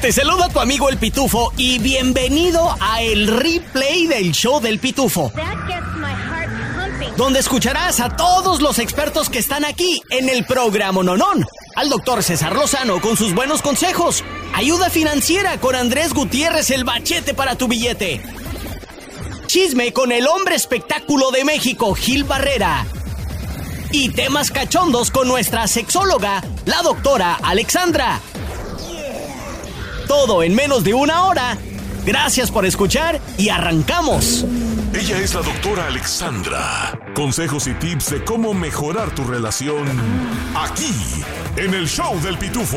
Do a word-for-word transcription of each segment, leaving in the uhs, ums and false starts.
Te saluda tu amigo El Pitufo y bienvenido a el replay del show del Pitufo, donde escucharás a todos los expertos que están aquí en el programa Nonón. Al doctor César Lozano con sus buenos consejos, ayuda financiera con Andrés Gutiérrez, el bachete para tu billete, chisme con el hombre espectáculo de México, Gil Barrera, y temas cachondos con nuestra sexóloga, la doctora Alexandra. Todo en menos de una hora. Gracias por escuchar y arrancamos. Ella es la doctora Alexandra. Consejos y tips de cómo mejorar tu relación aquí, en el show del Pitufo.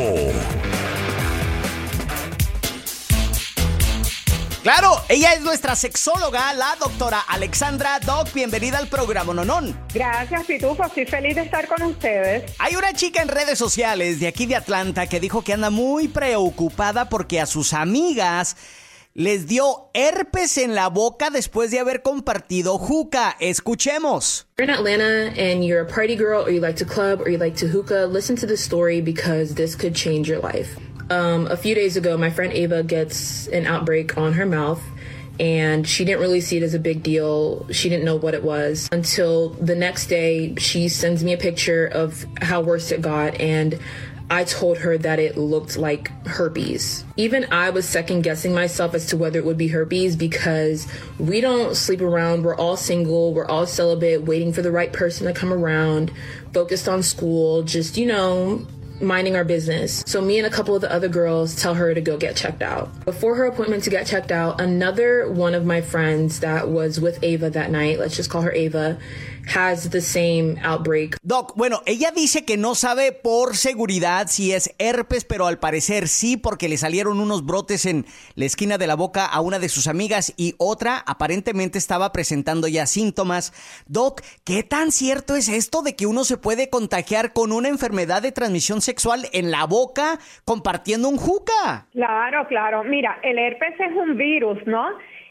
Claro, ella es nuestra sexóloga, la doctora Alexandra. Doc, bienvenida al programa Nonón. Gracias, Pitufo, estoy feliz de estar con ustedes. Hay una chica en redes sociales de aquí de Atlanta que dijo que anda muy preocupada porque a sus amigas les dio herpes en la boca después de haber compartido juca. Escuchemos. If you're in Atlanta and you're a party girl or you like to club or you like to hookah, listen to this story because this could change your life. Um, a few days ago, my friend Ava gets an outbreak on her mouth, and she didn't really see it as a big deal. She didn't know what it was until the next day. She sends me a picture of how worse it got, and I told her that it looked like herpes. Even I was second guessing myself as to whether it would be herpes because we don't sleep around. We're all single. We're all celibate, waiting for the right person to come around, focused on school, just, you know, minding our business. So me and a couple of the other girls tell her to go get checked out. Before her appointment to get checked out, another one of my friends that was with Ava that night, let's just call her Ava, has the same outbreak. Doc, bueno, ella dice que no sabe por seguridad si es herpes, pero al parecer sí, porque le salieron unos brotes en la esquina de la boca a una de sus amigas y otra aparentemente estaba presentando ya síntomas. Doc, ¿qué tan cierto es esto de que uno se puede contagiar con una enfermedad de transmisión sexual en la boca compartiendo un juca? Claro, claro. Mira, el herpes es un virus, ¿no?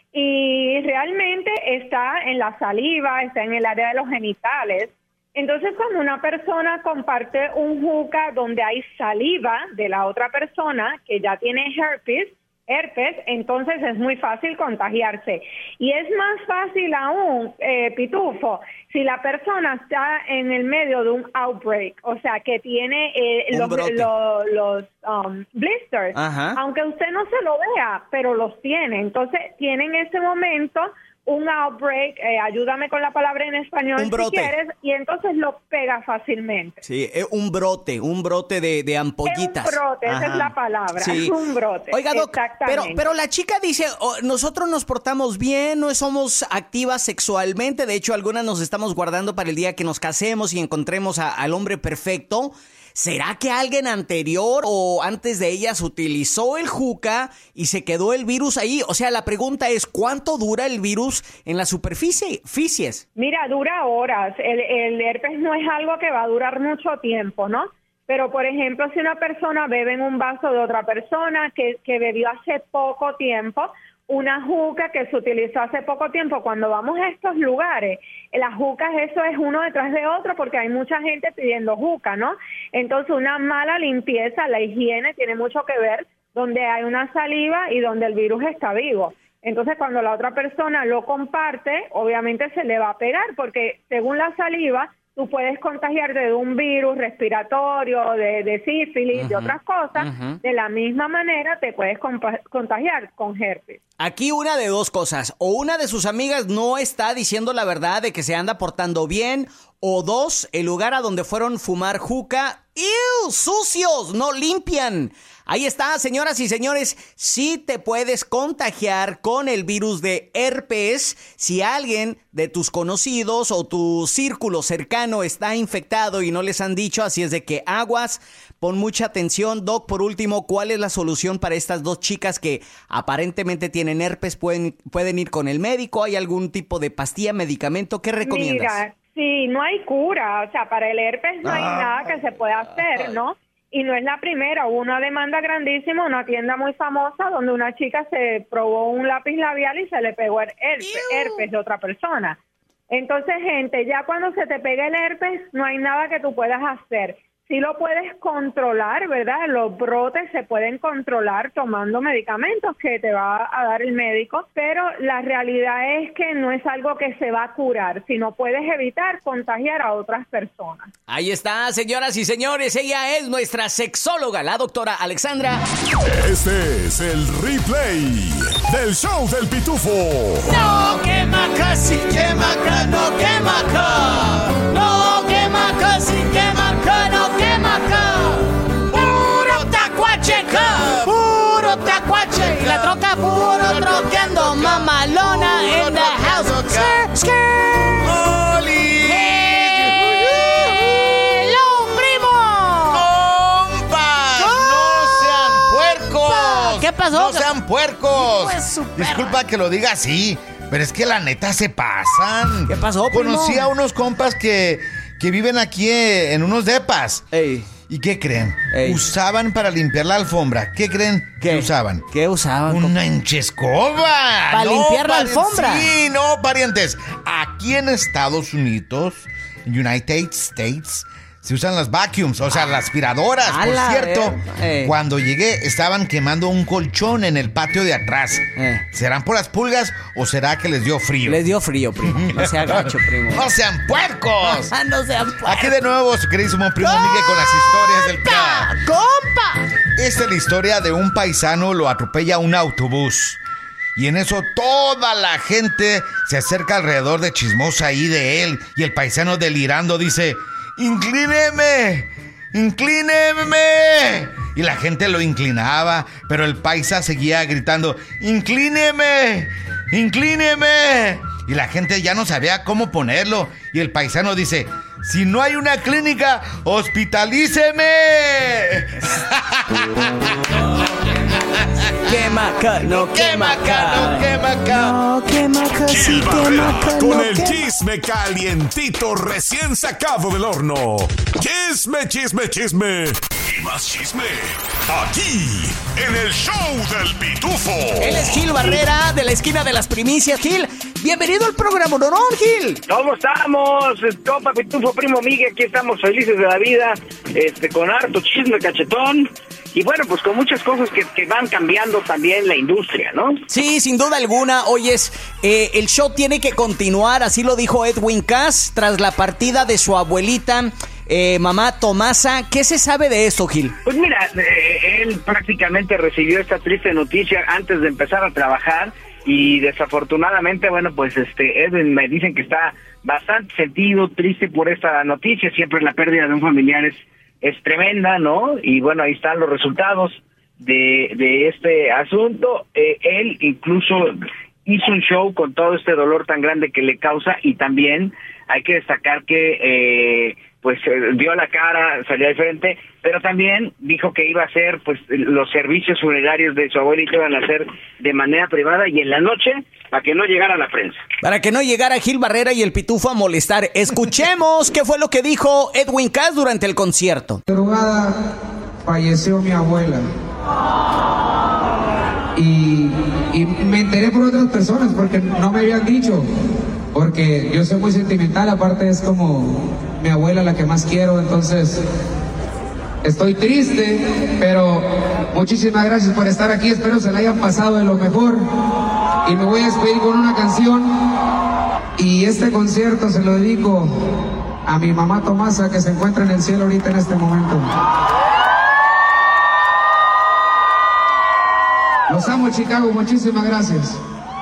Y realmente está en la saliva, está en el área de los genitales. Entonces, cuando una persona comparte un juca donde hay saliva de la otra persona que ya tiene herpes, herpes, entonces es muy fácil contagiarse. Y es más fácil aún, eh, Pitufo, si la persona está en el medio de un outbreak, o sea, que tiene eh, los, los, los um, blisters, Ajá. aunque usted no se lo vea, pero los tiene. Entonces, tiene en ese momento un outbreak, eh, ayúdame con la palabra en español un brote. si quieres, y entonces lo pega fácilmente. Sí, es un brote, un brote de, de ampollitas. Es un brote, Ajá. esa es la palabra, Sí. es un brote. Oiga, Doc, pero, pero la chica dice, oh, nosotros nos portamos bien, no somos activas sexualmente, de hecho algunas nos estamos guardando para el día que nos casemos y encontremos a, al hombre perfecto. ¿Será que alguien anterior o antes de ellas utilizó el juca y se quedó el virus ahí? O sea, la pregunta es, ¿cuánto dura el virus en la superficie? Fisies? Mira, dura horas. El, el herpes no es algo que va a durar mucho tiempo, ¿no? Pero, por ejemplo, si una persona bebe en un vaso de otra persona que, que bebió hace poco tiempo, una juca que se utilizó hace poco tiempo, cuando vamos a estos lugares, las jucas, eso es uno detrás de otro porque hay mucha gente pidiendo juca, ¿no? Entonces una mala limpieza, la higiene tiene mucho que ver donde hay una saliva y donde el virus está vivo. Entonces cuando la otra persona lo comparte, obviamente se le va a pegar porque según la saliva, tú puedes contagiarte de un virus respiratorio, de, de sífilis, uh-huh, de otras cosas. Uh-huh. De la misma manera te puedes compa- contagiar con herpes. Aquí una de dos cosas. O una de sus amigas no está diciendo la verdad de que se anda portando bien. O dos, el lugar a donde fueron fumar juca, ¡ew! ¡Sucios! ¡No limpian! Ahí está, señoras y señores, sí te puedes contagiar con el virus de herpes si alguien de tus conocidos o tu círculo cercano está infectado y no les han dicho, así es de que aguas, pon mucha atención. Doc, por último, ¿cuál es la solución para estas dos chicas que aparentemente tienen herpes? ¿Pueden, pueden ir con el médico? ¿Hay algún tipo de pastilla, medicamento? ¿Qué recomiendas? Mira, sí, no hay cura, o sea, para el herpes no hay ah, nada que se pueda hacer, ¿no? Y no es la primera, hubo una demanda grandísima, una tienda muy famosa donde una chica se probó un lápiz labial y se le pegó el herpes, herpes de otra persona. Entonces, gente, ya cuando se te pega el herpes, no hay nada que tú puedas hacer. sí lo puedes controlar, ¿verdad? Los brotes se pueden controlar tomando medicamentos que te va a dar el médico, pero la realidad es que no es algo que se va a curar, sino puedes evitar contagiar a otras personas. Ahí está, señoras y señores, ella es nuestra sexóloga, la doctora Alexandra. Este es el replay del show del Pitufo. No, que maca, sí, que maca, no, que maca. No, que maca, sí, que maca, no, que maca. Puro tacuacheca, puro tacuache. Y la troca puro troqueando, mamalona in the house. Skr, skr. ¡Oli! ¡Hello, primo! ¡Compas! ¡No sean puercos! ¿Qué pasó? ¡No sean puercos! Pues, su perra. Disculpa que lo diga así, pero es que la neta se pasan. ¿Qué pasó, primo? Conocí a unos compas que, que viven aquí en unos depas. Ey. ¿Y qué creen? Ey. Usaban para limpiar la alfombra. ¿Qué creen ¿Qué? que usaban? ¿Qué usaban? Una hinchescoba. ¿Para limpiar la alfombra? Sí, no, parientes. Aquí en Estados Unidos, United States, se usan las vacuums, o sea, las aspiradoras. A Por la cierto, ver- eh. cuando llegué estaban quemando un colchón en el patio de atrás. Eh. ¿Serán por las pulgas o será que les dio frío? Les dio frío, primo. No sea gacho, primo. ¡No sean puercos! Ah, no sean puercos. Aquí de nuevo su queridísimo primo Miguel con las historias del ¡Compa! K. ¡Compa! Esta es la historia de un paisano, lo atropella un autobús. Y en eso toda la gente se acerca alrededor de chismosa ahí de él. Y el paisano delirando dice: ¡inclíneme! ¡inclíneme! Y la gente lo inclinaba, pero el paisa seguía gritando: ¡inclíneme! ¡inclíneme! Y la gente ya no sabía cómo ponerlo. Y el paisano dice: si no hay una clínica, hospitalíceme. Quema acá, no quema acá. no quema acá. No quema acá, sí Gil quema Barrera acá, con no el quema. chisme calientito recién sacado del horno. Chisme, chisme, chisme. Y más chisme. Aquí, en el show del Pitufo. Él es Gil Barrera, de la esquina de las primicias. Gil, bienvenido al programa, ¿no, Gil? ¿Cómo estamos? Compa Pitufo, primo Miguel, aquí estamos felices de la vida, este, con harto chisme cachetón, y bueno, pues con muchas cosas que, que van cambiando también la industria, ¿no? Sí, sin duda alguna. Oyes, eh, el show tiene que continuar, así lo dijo Edwin Cass, tras la partida de su abuelita, eh, mamá Tomasa. ¿Qué se sabe de esto, Gil? Pues mira, eh, él prácticamente recibió esta triste noticia antes de empezar a trabajar, y desafortunadamente, bueno, pues este Edwin me dicen que está bastante sentido, triste por esta noticia. Siempre la pérdida de un familiar es, es tremenda, ¿no? Y bueno, ahí están los resultados de, de este asunto. Eh, él incluso hizo un show con todo este dolor tan grande que le causa, y también hay que destacar que eh, pues eh, dio la cara, salió al frente, pero también dijo que iba a hacer, pues los servicios funerarios de su abuelito iban a hacer de manera privada y en la noche, para que no llegara la prensa. Para que no llegara Gil Barrera y el Pitufo a molestar. Escuchemos qué fue lo que dijo Edwin Cass durante el concierto. De madrugada falleció mi abuela. Y, y me enteré por otras personas porque no me habían dicho. Porque yo soy muy sentimental, aparte es como mi abuela la que más quiero, entonces estoy triste, pero muchísimas gracias por estar aquí, espero se la hayan pasado de lo mejor. Y me voy a despedir con una canción, y este concierto se lo dedico a mi mamá Tomasa, que se encuentra en el cielo ahorita en este momento. Los amo, Chicago, muchísimas gracias.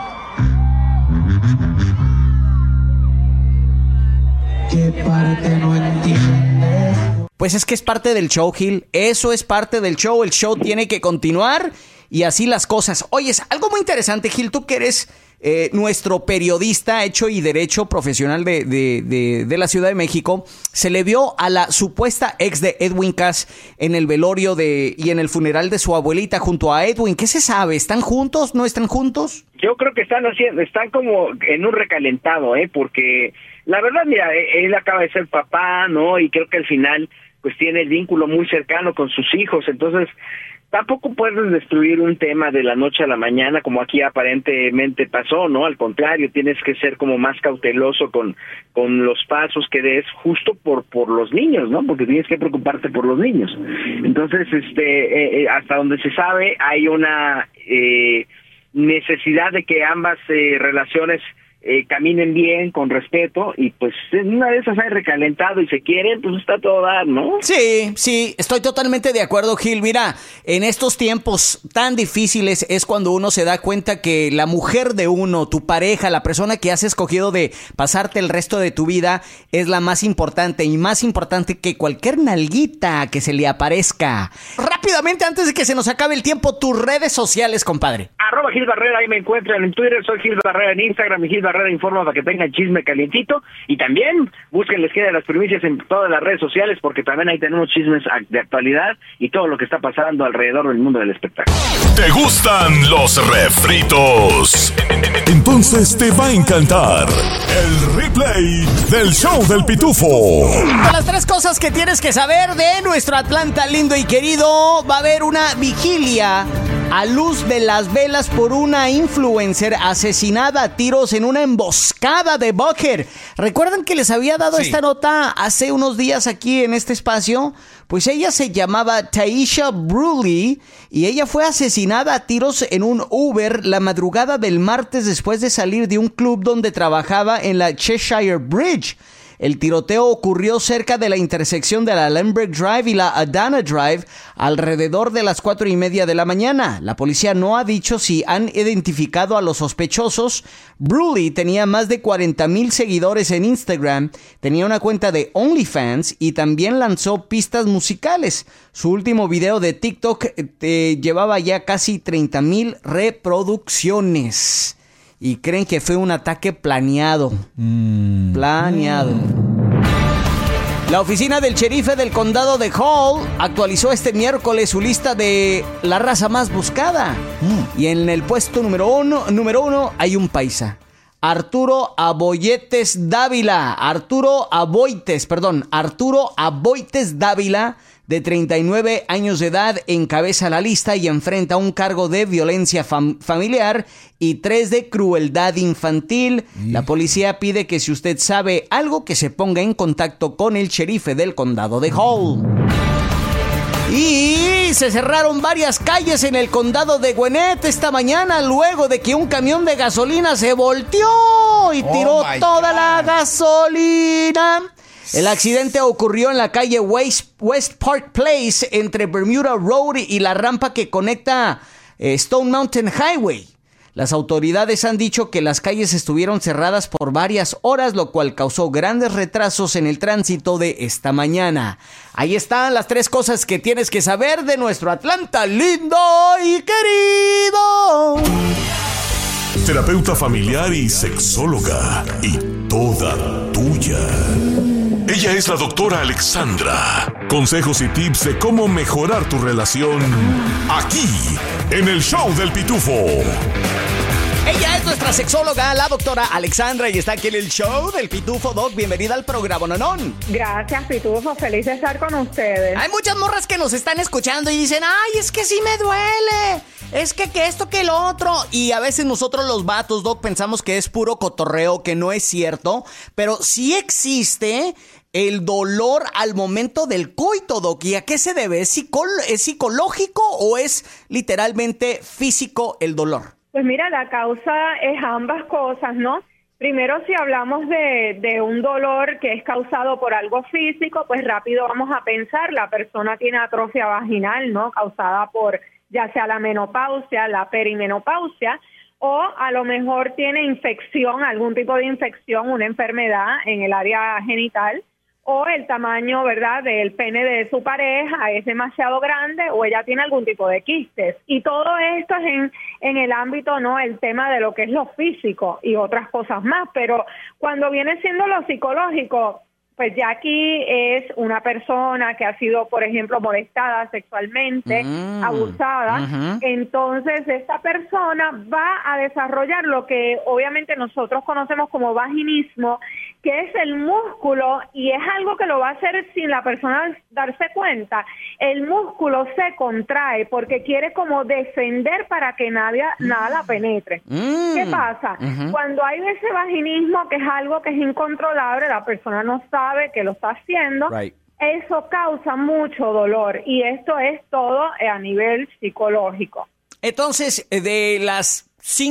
¿Qué parte no entiendes? Pues es que es parte del show, Gil. Eso es parte del show. El show tiene que continuar y así las cosas. Oyes, algo muy interesante, Gil. Tú que eres eh, nuestro periodista hecho y derecho profesional de, de, de, de la Ciudad de México, se le vio a la supuesta ex de Edwin Cass en el velorio de y en el funeral de su abuelita junto a Edwin. ¿Qué se sabe? ¿Están juntos? ¿No están juntos? Yo creo que están haciendo, están como en un recalentado, ¿eh? Porque la verdad, mira, él acaba de ser papá, ¿no? Y creo que al final, pues tiene el vínculo muy cercano con sus hijos. Entonces, tampoco puedes destruir un tema de la noche a la mañana como aquí aparentemente pasó, ¿no? Al contrario, tienes que ser como más cauteloso con, con los pasos que des justo por, por los niños, ¿no? Porque tienes que preocuparte por los niños. Entonces, este, eh, hasta donde se sabe, hay una eh, necesidad de que ambas eh, relaciones Eh, caminen bien, con respeto, y pues en una de esas hay recalentado y se quieren, pues está todo dar, ¿no? Sí, sí, estoy totalmente de acuerdo, Gil. Mira, en estos tiempos tan difíciles es cuando uno se da cuenta que la mujer de uno, tu pareja, la persona que has escogido de pasarte el resto de tu vida, es la más importante, y más importante que cualquier nalguita que se le aparezca. Rápidamente, antes de que se nos acabe el tiempo, tus redes sociales, compadre. Arroba Gil Barrera, ahí me encuentran en Twitter, soy Gil Barrera en Instagram y Gil Barrera Informa para que tengan chisme calientito, y también busquen Les Queda las Primicias en todas las redes sociales, porque también ahí tenemos chismes de actualidad y todo lo que está pasando alrededor del mundo del espectáculo. ¿Te gustan los refritos? Entonces te va a encantar el replay del show del Pitufo. Con las tres cosas que tienes que saber de nuestro Atlanta lindo y querido, va a haber una vigilia a luz de las velas por una influencer asesinada a tiros en una emboscada de Buckhead. ¿Recuerdan que les había dado Sí. esta nota hace unos días aquí en este espacio? Pues ella se llamaba Taisha Bruley y ella fue asesinada a tiros en un Uber la madrugada del martes después de salir de un club donde trabajaba en la Cheshire Bridge. El tiroteo ocurrió cerca de la intersección de la Lemberg Drive y la Adana Drive alrededor de las cuatro y media de la mañana. La policía no ha dicho si han identificado a los sospechosos. Bruley tenía más de cuarenta mil seguidores en Instagram, tenía una cuenta de OnlyFans y también lanzó pistas musicales. Su último video de TikTok eh, llevaba ya casi treinta mil reproducciones. Y creen que fue un ataque planeado. Mm. Planeado. La oficina del sheriff del condado de Hall actualizó este miércoles su lista de la raza más buscada. Mm. Y en el puesto número uno, número uno hay un paisa. Arturo Aboyetes Dávila. Arturo Aboites, perdón. Arturo Aboites Dávila, de treinta y nueve años de edad, encabeza la lista y enfrenta un cargo de violencia fam- familiar y tres de crueldad infantil. Sí. La policía pide que si usted sabe algo, que se ponga en contacto con el sheriff del condado de Hall. Y se cerraron varias calles en el condado de Gwinnett esta mañana luego de que un camión de gasolina se volteó y tiró oh toda God. la gasolina. El accidente ocurrió en la calle West, West Park Place entre Bermuda Road y la rampa que conecta eh, Stone Mountain Highway. Las autoridades han dicho que las calles estuvieron cerradas por varias horas, lo cual causó grandes retrasos en el tránsito de esta mañana. Ahí están las tres cosas que tienes que saber de nuestro Atlanta lindo y querido. Terapeuta familiar y sexóloga, y toda tuya. Ella es la doctora Alexandra. Consejos y tips de cómo mejorar tu relación aquí, en el show del Pitufo. Ella es nuestra sexóloga, la doctora Alexandra, y está aquí en el show del Pitufo. Doc, bienvenida al programa, ¿nonón? Gracias, Pitufo, feliz de estar con ustedes. Hay muchas morras que nos están escuchando y dicen, ay, es que sí me duele, es que, que esto, que lo otro. Y a veces nosotros los vatos, Doc, pensamos que es puro cotorreo, que no es cierto, pero sí existe el dolor al momento del coito, Doc. ¿Y a qué se debe? ¿Es, psicol- ¿Es psicológico o es literalmente físico el dolor? Pues mira, la causa es ambas cosas, ¿no? Primero, si hablamos de, de un dolor que es causado por algo físico, pues rápido vamos a pensar, la persona tiene atrofia vaginal, ¿no? Causada por ya sea la menopausia, la perimenopausia, o a lo mejor tiene infección, algún tipo de infección, una enfermedad en el área genital, o el tamaño, ¿verdad?, del pene de su pareja es demasiado grande, o ella tiene algún tipo de quistes. Y todo esto es en, en el ámbito, ¿no?, el tema de lo que es lo físico y otras cosas más. Pero cuando viene siendo lo psicológico, pues ya aquí es una persona que ha sido, por ejemplo, molestada sexualmente, mm, abusada. Uh-huh. Entonces, esta persona va a desarrollar lo que obviamente nosotros conocemos como vaginismo, que es el músculo, y es algo que lo va a hacer sin la persona darse cuenta. El músculo se contrae porque quiere como defender para que nadie, nada la penetre. Mm. ¿Qué pasa? Uh-huh. Cuando hay ese vaginismo, que es algo que es incontrolable, la persona no sabe que lo está haciendo, right. Eso causa mucho dolor, y esto es todo a nivel psicológico. Entonces, de las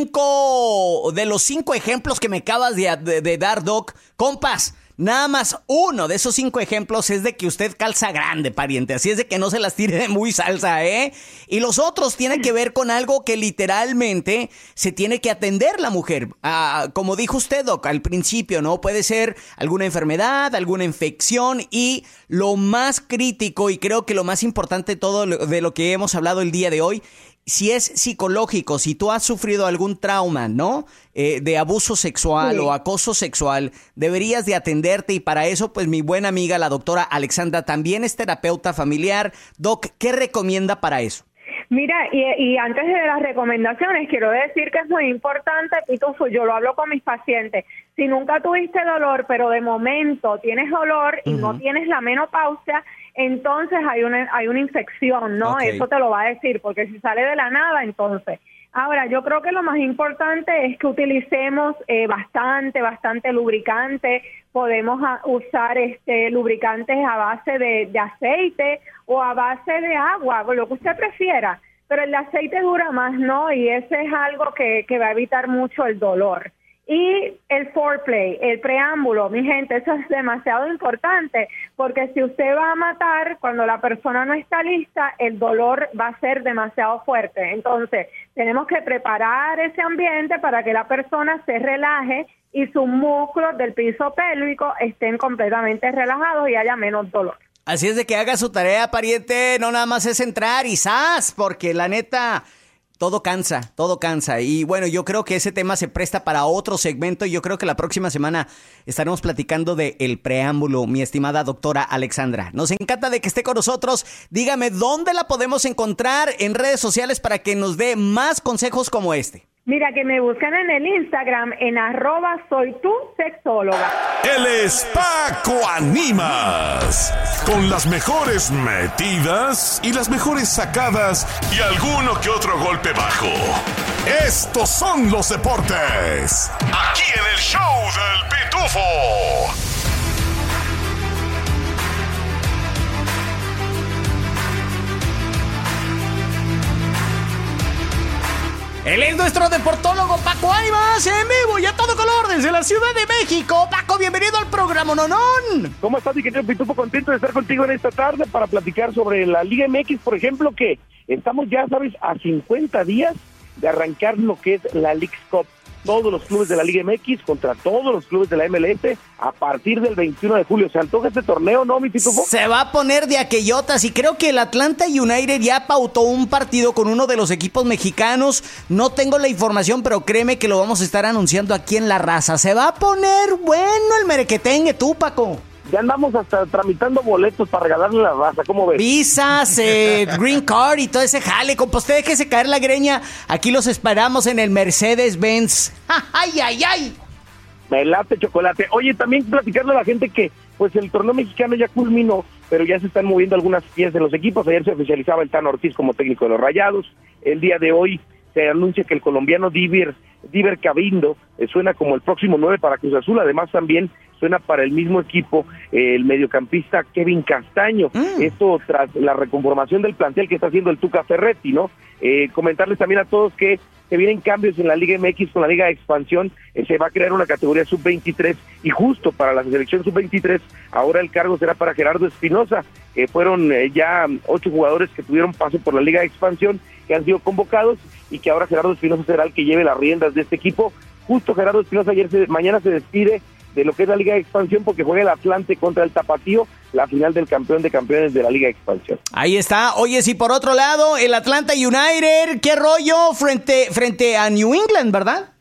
cinco, de los cinco ejemplos que me acabas de, de, de dar, Doc, compas, nada más uno de esos cinco ejemplos es de que usted calza grande, pariente. Así es de que no se las tire de muy salsa, ¿eh? Y los otros tienen que ver con algo que literalmente se tiene que atender la mujer. Ah, como dijo usted, Doc, al principio, ¿no? Puede ser alguna enfermedad, alguna infección, y lo más crítico, y creo que lo más importante de todo de lo que hemos hablado el día de hoy, si es psicológico, si tú has sufrido algún trauma, ¿no? Eh, de abuso sexual, sí, o acoso sexual, deberías de atenderte, y para eso, pues mi buena amiga, la doctora Alexandra, también es terapeuta familiar. Doc, ¿qué recomienda para eso? Mira, y, y antes de las recomendaciones, quiero decir que es muy importante, Pitufo, yo lo hablo con mis pacientes, si nunca tuviste dolor, pero de momento tienes dolor y uh-huh. no tienes la menopausia, entonces hay una hay una infección, ¿no? Okay. Eso te lo va a decir, porque si sale de la nada, entonces. Ahora, yo creo que lo más importante es que utilicemos eh, bastante, bastante lubricante. Podemos a, usar este lubricantes a base de, de aceite o a base de agua, lo que usted prefiera. Pero el aceite dura más, ¿no? Y ese es algo que, que va a evitar mucho el dolor. Y el foreplay, el preámbulo, mi gente, eso es demasiado importante, porque si usted va a matar cuando la persona no está lista, el dolor va a ser demasiado fuerte. Entonces, tenemos que preparar ese ambiente para que la persona se relaje y sus músculos del piso pélvico estén completamente relajados y haya menos dolor. Así es de que haga su tarea, pariente, no nada más es entrar y ¡zas! Porque la neta, todo cansa, todo cansa. Y bueno, yo creo que ese tema se presta para otro segmento, y yo creo que la próxima semana estaremos platicando de el preámbulo, mi estimada doctora Alexandra. Nos encanta de que esté con nosotros. Dígame, ¿dónde la podemos encontrar en redes sociales para que nos dé más consejos como este? Mira, que me buscan en el Instagram en arroba soy tu sexóloga. Él es Paco Ánimas, con las mejores metidas y las mejores sacadas y alguno que otro golpe bajo. Estos son los deportes, aquí en el show del Pitufo. Él es nuestro deportólogo Paco Ánimas, en vivo y a todo color desde la Ciudad de México. Paco, bienvenido al programa, nonón. ¿Cómo estás, mi querido Pitufo? Contento de estar contigo en esta tarde para platicar sobre la Liga M X, por ejemplo, que estamos ya, ¿sabes?, a cincuenta días de arrancar lo que es la Leagues Cup. Todos los clubes de la Liga M X contra todos los clubes de la M L S a partir del veintiuno de julio. ¿Se antoja este torneo, no, mi Pitufo? Se va a poner de aquellotas, y creo que el Atlanta United ya pautó un partido con uno de los equipos mexicanos. No tengo la información, pero créeme que lo vamos a estar anunciando aquí en La Raza. Se va a poner bueno el merequetengue, tú, Paco. Ya andamos hasta tramitando boletos para regalarle a La Raza, ¿cómo ves? Visas, eh, green card y todo ese jale. Compa, usted déjese caer la greña. Aquí los esperamos en el Mercedes-Benz. ¡Ay, ay, ay! Me late, chocolate. Oye, también platicarle a la gente que pues el torneo mexicano ya culminó, pero ya se están moviendo algunas piezas de los equipos. Ayer se oficializaba el Tano Ortiz como técnico de los Rayados. El día de hoy se anuncia que el colombiano Diver, Diver Cabindo eh, suena como el próximo nueve para Cruz Azul. Además, también suena para el mismo equipo eh, el mediocampista Kevin Castaño. Mm. Esto tras la reconformación del plantel que está haciendo el Tuca Ferretti, ¿no? Eh, comentarles también a todos que se vienen cambios en la Liga M X con la Liga de Expansión. Eh, se va a crear una categoría sub veintitrés, y justo para la selección sub veintitrés ahora el cargo será para Gerardo Espinosa. Eh, fueron eh, ya ocho jugadores que tuvieron paso por la Liga de Expansión, que han sido convocados, y que ahora Gerardo Espinosa será el que lleve las riendas de este equipo. Justo Gerardo Espinosa ayer se, mañana se despide de lo que es la Liga de Expansión, porque juega el Atlante contra el Tapatío, la final del campeón de campeones de la Liga de Expansión. Ahí está. Oye, si por otro lado, el Atlanta United, qué rollo frente, frente a New England, ¿verdad?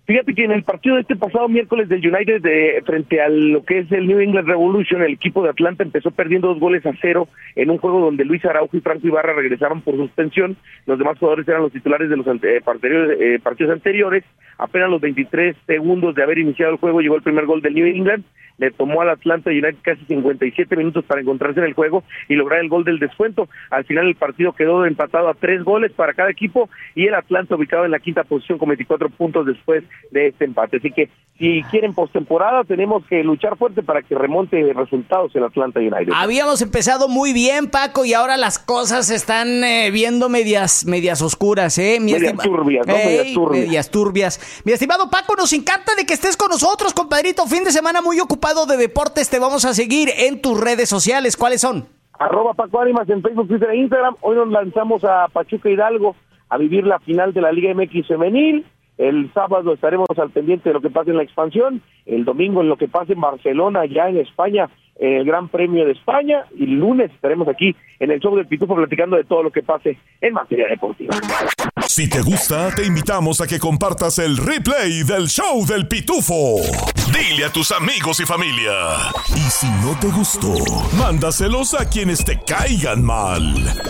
Fíjate que en el partido de este pasado miércoles del United de, frente a lo que es el New England Revolution, el equipo de Atlanta empezó perdiendo dos goles a cero en un juego donde Luis Araujo y Franco Ibarra regresaban por suspensión. Los demás jugadores eran los titulares de los eh, partidos, eh, partidos anteriores. Apenas los veintitrés segundos de haber iniciado el juego llegó el primer gol del New England. Le tomó al Atlanta United casi cincuenta y siete minutos para encontrarse en el juego y lograr el gol del descuento. Al final el partido quedó empatado a tres goles para cada equipo y el Atlanta ubicado en la quinta posición con veinticuatro puntos después de este empate. Así que si quieren postemporada tenemos que luchar fuerte para que remonte resultados el Atlanta United. Habíamos empezado muy bien, Paco, y ahora las cosas se están eh, viendo medias medias oscuras, ¿eh? Mi medias estima... turbias, ¿no? Ey, medias turbias. Medias turbias. Mi estimado Paco, nos encanta de que estés con nosotros, compadrito. Fin de semana muy ocupado de deportes. Te vamos a seguir en tus redes sociales. ¿Cuáles son? Arroba Paco Ánimas en Facebook, Twitter e Instagram. Hoy nos lanzamos a Pachuca Hidalgo a vivir la final de la Liga M X femenil. El sábado estaremos al pendiente de lo que pase en la expansión. El domingo en lo que pase en Barcelona, ya en España, el Gran Premio de España. Y el lunes estaremos aquí en el show del Pitufo platicando de todo lo que pase en materia deportiva. Si te gusta, te invitamos a que compartas el replay del show del Pitufo. Dile a tus amigos y familia. Y si no te gustó, mándaselos a quienes te caigan mal.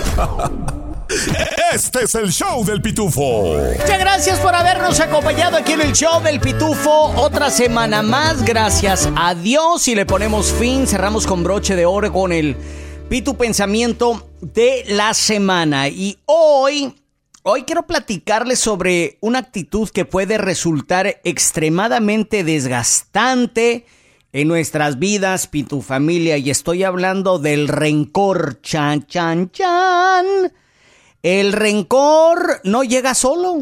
Este es el show del Pitufo. Muchas gracias por habernos acompañado aquí en el show del Pitufo. Otra semana más, gracias a Dios. Y le ponemos fin, cerramos con broche de oro con el Pitu Pensamiento de la semana. Y hoy... Hoy quiero platicarles sobre una actitud que puede resultar extremadamente desgastante en nuestras vidas, Pitu familia, y estoy hablando del rencor. Chan, chan, chan. El rencor no llega solo.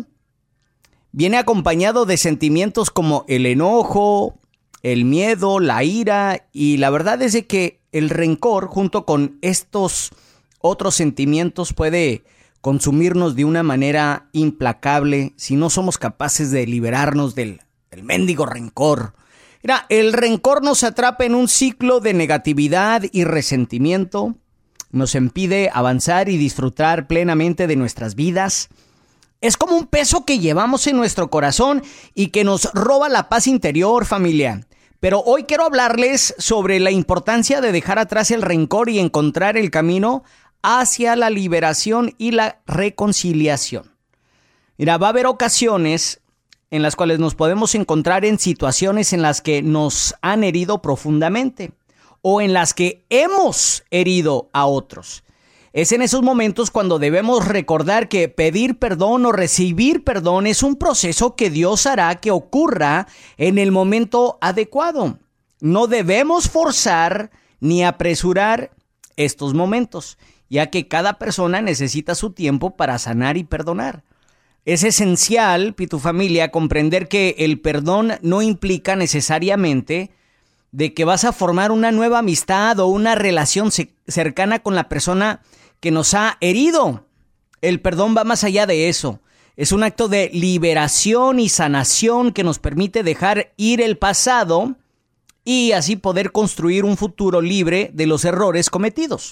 Viene acompañado de sentimientos como el enojo, el miedo, la ira, y la verdad es de que el rencor, junto con estos otros sentimientos, puede consumirnos de una manera implacable si no somos capaces de liberarnos del, del mendigo rencor. Mira, el rencor nos atrapa en un ciclo de negatividad y resentimiento, nos impide avanzar y disfrutar plenamente de nuestras vidas. Es como un peso que llevamos en nuestro corazón y que nos roba la paz interior, familia. Pero hoy quiero hablarles sobre la importancia de dejar atrás el rencor y encontrar el camino hacia la liberación y la reconciliación. Mira, va a haber ocasiones en las cuales nos podemos encontrar en situaciones en las que nos han herido profundamente o en las que hemos herido a otros. Es en esos momentos cuando debemos recordar que pedir perdón o recibir perdón es un proceso que Dios hará que ocurra en el momento adecuado. No debemos forzar ni apresurar estos momentos, ya que cada persona necesita su tiempo para sanar y perdonar. Es esencial, Pitu familia, comprender que el perdón no implica necesariamente de que vas a formar una nueva amistad o una relación cercana con la persona que nos ha herido. El perdón va más allá de eso. Es un acto de liberación y sanación que nos permite dejar ir el pasado y así poder construir un futuro libre de los errores cometidos.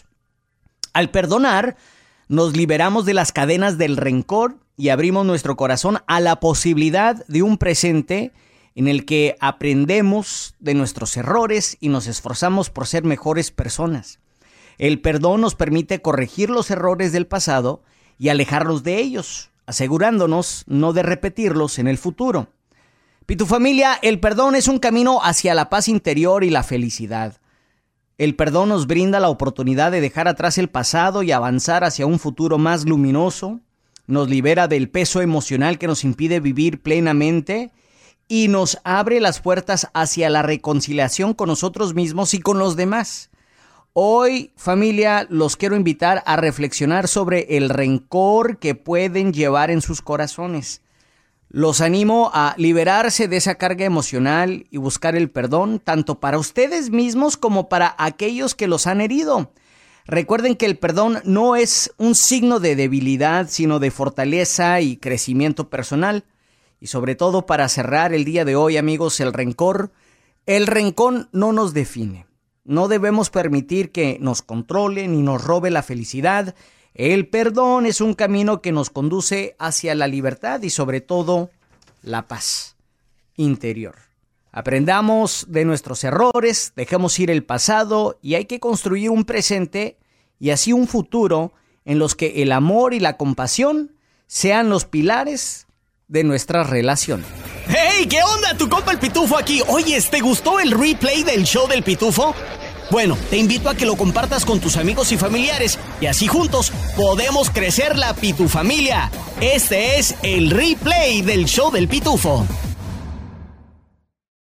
Al perdonar, nos liberamos de las cadenas del rencor y abrimos nuestro corazón a la posibilidad de un presente en el que aprendemos de nuestros errores y nos esforzamos por ser mejores personas. El perdón nos permite corregir los errores del pasado y alejarnos de ellos, asegurándonos no de repetirlos en el futuro. Pitu familia, el perdón es un camino hacia la paz interior y la felicidad. El perdón nos brinda la oportunidad de dejar atrás el pasado y avanzar hacia un futuro más luminoso, nos libera del peso emocional que nos impide vivir plenamente y nos abre las puertas hacia la reconciliación con nosotros mismos y con los demás. Hoy, familia, los quiero invitar a reflexionar sobre el rencor que pueden llevar en sus corazones. Los animo a liberarse de esa carga emocional y buscar el perdón, tanto para ustedes mismos como para aquellos que los han herido. Recuerden que el perdón no es un signo de debilidad, sino de fortaleza y crecimiento personal. Y sobre todo, para cerrar el día de hoy, amigos, el rencor, el rencor no nos define. No debemos permitir que nos controle ni nos robe la felicidad. El perdón es un camino que nos conduce hacia la libertad y sobre todo la paz. interior. Aprendamos de nuestros errores, dejemos ir el pasado y hay que construir un presente y así un futuro en los que el amor y la compasión sean los pilares de nuestra relación. ¡Hey! ¿Qué onda? Tu compa el Pitufo aquí. Oye, ¿te gustó el replay del show del Pitufo? Bueno, te invito a que lo compartas con tus amigos y familiares y así juntos podemos crecer la Pitufamilia. Este es el replay del show del Pitufo.